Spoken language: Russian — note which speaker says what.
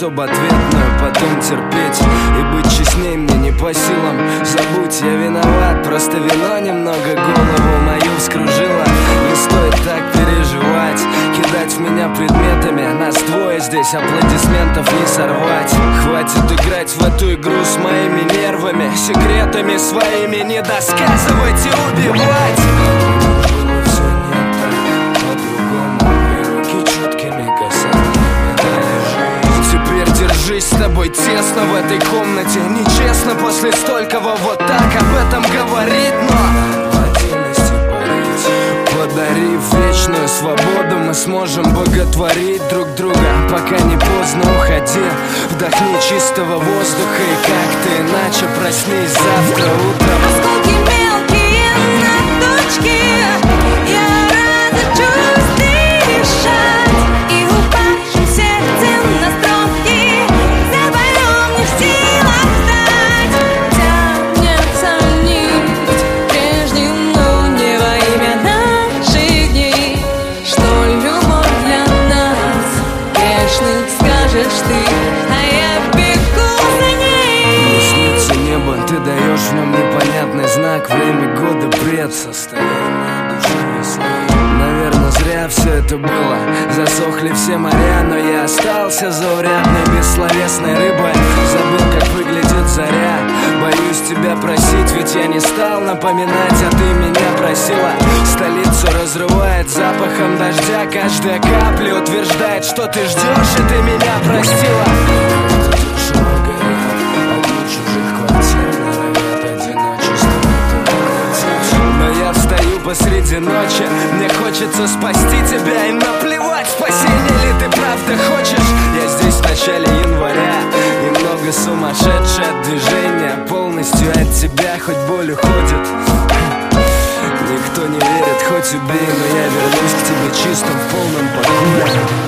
Speaker 1: чтобы ответную потом терпеть. И быть честней мне не по силам. Забудь, я виноват, просто вино немного голову мою вскружило. Не стоит так переживать, кидать в меня предметами. Нас двое здесь, аплодисментов не сорвать. Хватит играть в эту игру с моими нервами, секретами своими не досказывать и убивать. Держись, с тобой тесно в этой комнате. Нечестно после столького вот так об этом говорить, но в отдельности парить. Подарив вечную свободу, мы сможем боготворить друг друга. Пока не поздно, уходи, вдохни чистого воздуха. И как ты иначе, проснись завтра утром.
Speaker 2: Осколки мелкие на точке, я разучусь дышать. И упавшим сердцем на строки запоем не в силах встать. Тянется нить прежним, но не во имя наших дней. Что любовь для нас грешных, скажешь ты, а я бегу за ней.
Speaker 1: Мне снится небо, ты даешь в нем непонятный знак. Время года бред, состояние души весны. Наверное, зря все это было. Засохли все моря, но я остался заурядной, бессловесной рыбой. Забыл, как выглядит заря. Боюсь тебя просить, ведь я не стал напоминать, а ты меня просила. Столицу разрывает запахом дождя. Каждая капля утверждает, что ты ждешь, и ты меня простила. Посреди ночи мне хочется спасти тебя. И наплевать, спасение ли ты правда хочешь. Я здесь в начале января, немного сумасшедшее от движения. Полностью от тебя, хоть боль уходит. Никто не верит, хоть убей, но я вернусь к тебе чистым, в полном покое.